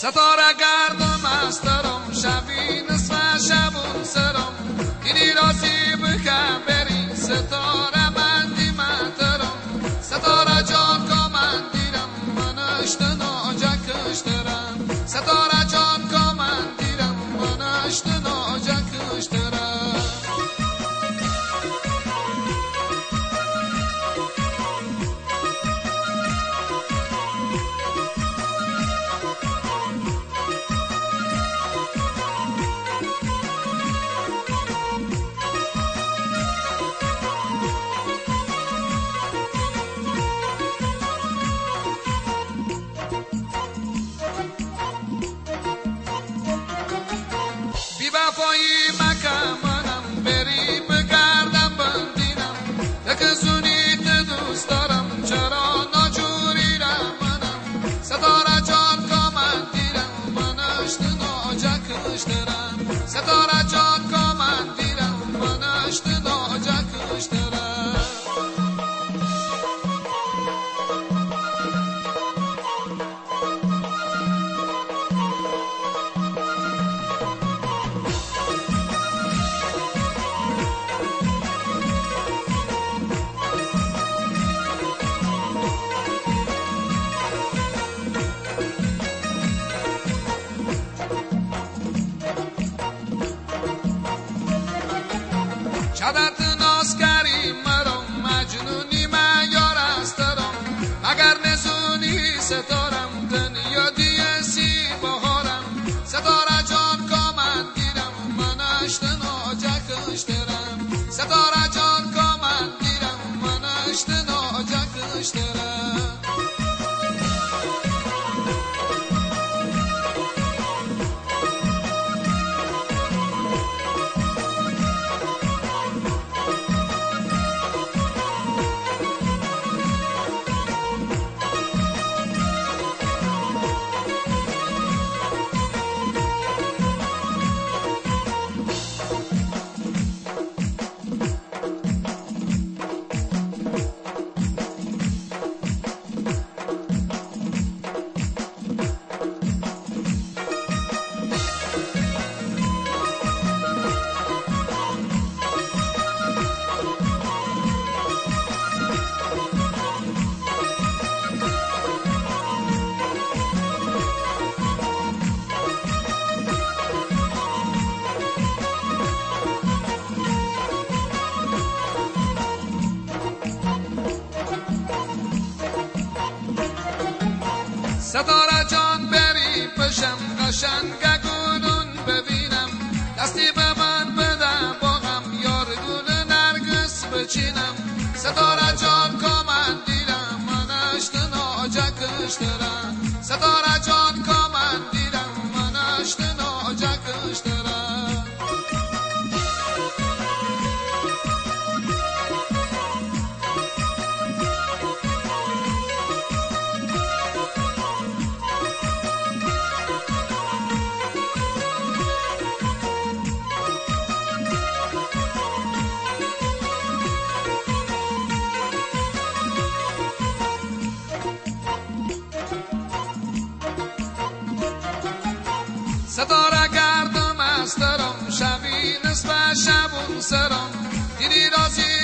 ستاره گردم از ترم شبی نصف شبون سرم اینی رازی بکن بری ستاره من دیمترم ستاره جان که من دیرم منشتن آجا کشترم ستاره جان که من دیرم منشتن آجا کشترم وفایی مکم منم بری بگردم بندینم یک زونیت دوست دارم چرا ناجوری را منم ستاره جان که من دیرم منشت ناجا کشترم ستاره جان که من دیرم منشت ناجا کشترم چادت ناز کری مرم مجنونی من یار استرم مگر نزونی ستارم دنیا دیه سی بهارم ستاره جان که من دیرم منشت ناجا کشترم ستاره جان که من دیرم منشت ناجا کشترم ستاره جان بری پشم قشنگ گلون ببینم دستی به من بده باغم یار گل نرگس بچینم ستاره جان که من دیرم منشت ناجا کشترم ستاره جان که من دیرم منشت ناجا کشترم ستاره گردم از ترم شبی نصف شبون سرم دیدی رازی